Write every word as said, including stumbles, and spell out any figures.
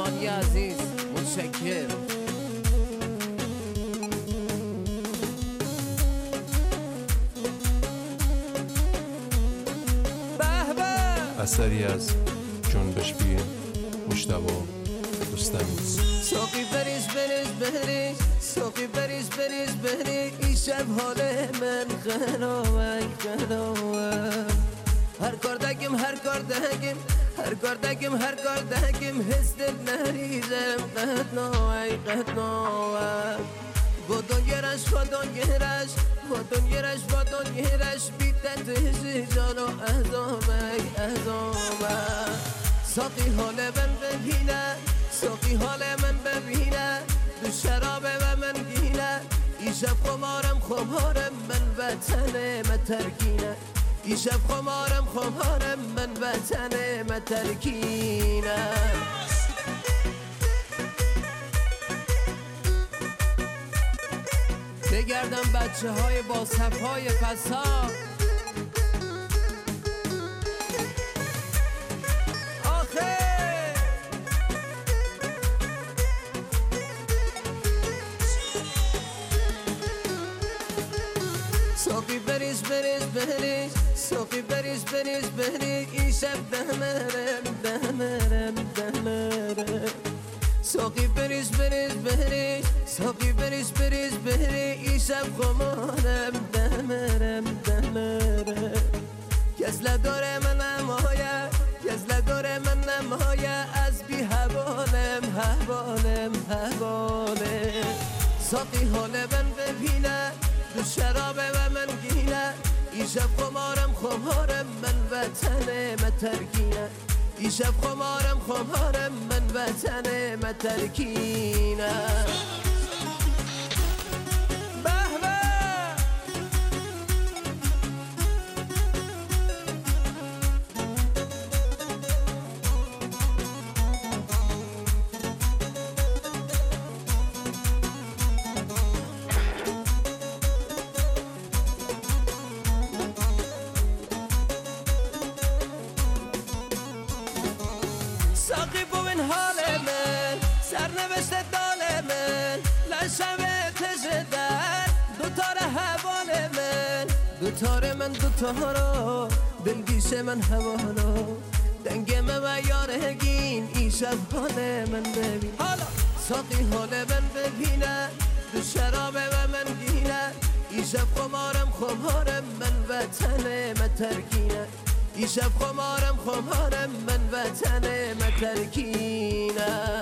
مهمانی عزیز متشکر. اثری از جنبش بی مجتبی رستمی. ساقی بریز بریز بریز ساقی بریز بریز بریز این شب حال من خناوک خناوک هر کار دگیم هر کار دگیم هر کار دگیم هر کار دگیم حس دل نریزم قدناوک قدناوک با دنیرش با دنیرش با دنیرش با دنیرش بیتت جانو ازامک ازامک ساقی حال من ببینه ساقی حال من ببینه دو شرابه و من گینه ای شب خمارم خمارم من وطن مترکینه ای شب خمارم خمارم من وطن مترکینه. بگردم بچه های با صفهای فساد آخه ساقی بریز بریز بریز ساقی بریز بریز بریز این شب دمرم دمرم دمرم ساقی بریز بریز بریز ساقی بریز بریز بریز این شب خمارم دمرم دمرم کس لداره من نمایه کس لداره من نمایه از بی حوالم حوالم حوالم ساقی حال من ببینه دو شرابه و من گینه این شب خمارم خمارم من وطن مترکینه این شب خمارم خمارم من وطن مترکینه. ساقی بوین حال من سرنوشت دال من لشم تشه در دوتار حوال من دوتار من دوتارا دلگیش من حوالا دنگ من و یارگین این شب حال من ببین حالا ساقی حال من ببینه دو شرابه و من گینه این شب خمارم خمارم من وطن مترکینه این شب خمارم خمارم من وطن مترکینه.